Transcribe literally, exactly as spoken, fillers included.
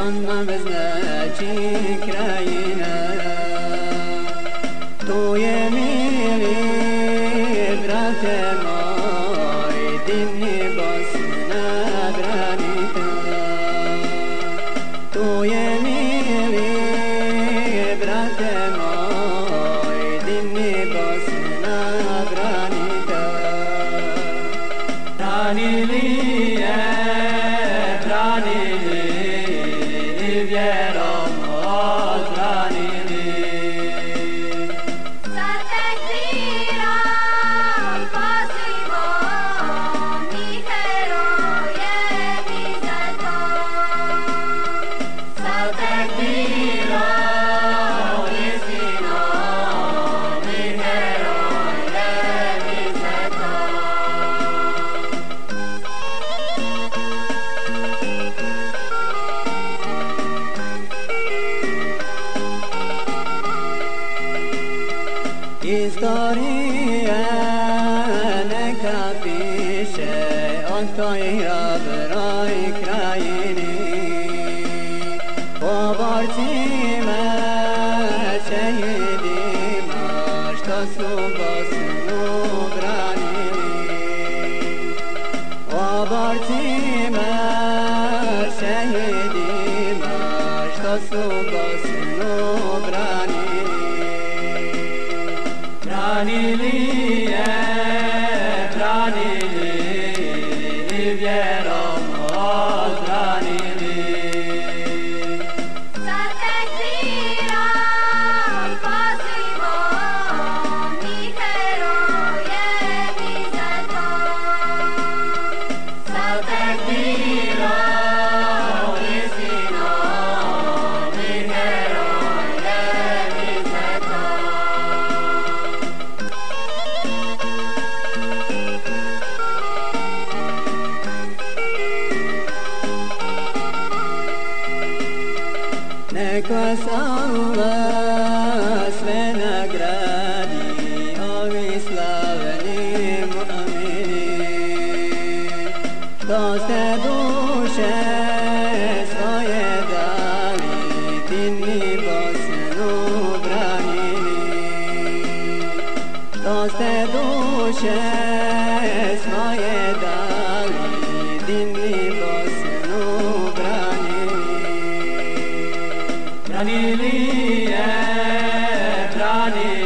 nam znači krajina. Tu je mili, brate moj, divni Bosna branite. Tu je mili, brate moj, divni Bosna branite. Branili je, branili i vjerom odbranili. Sa tekbirom pozivamo mi heroje izuzetno. Sa tekbirom istinom mi heroje izuzetno. Istorija neka piše o toj hrabroj krajini, o borcima šehidima što su Bosnu branili, o borcima šehidima što su Bosnu branili. Branili je, branili i vjerom odbranili. Sa tekbirom pozivamo mi heroje izuzetno. Sa tekbirom istinom mi heroje izuzetno. Nek vas Allah sve nagradi, ovi slavni mu'mini, što ste duše svoje dali, divni Bosnu branili, što ste duše svoje dali, divni Bosnu branili. Branili je, branili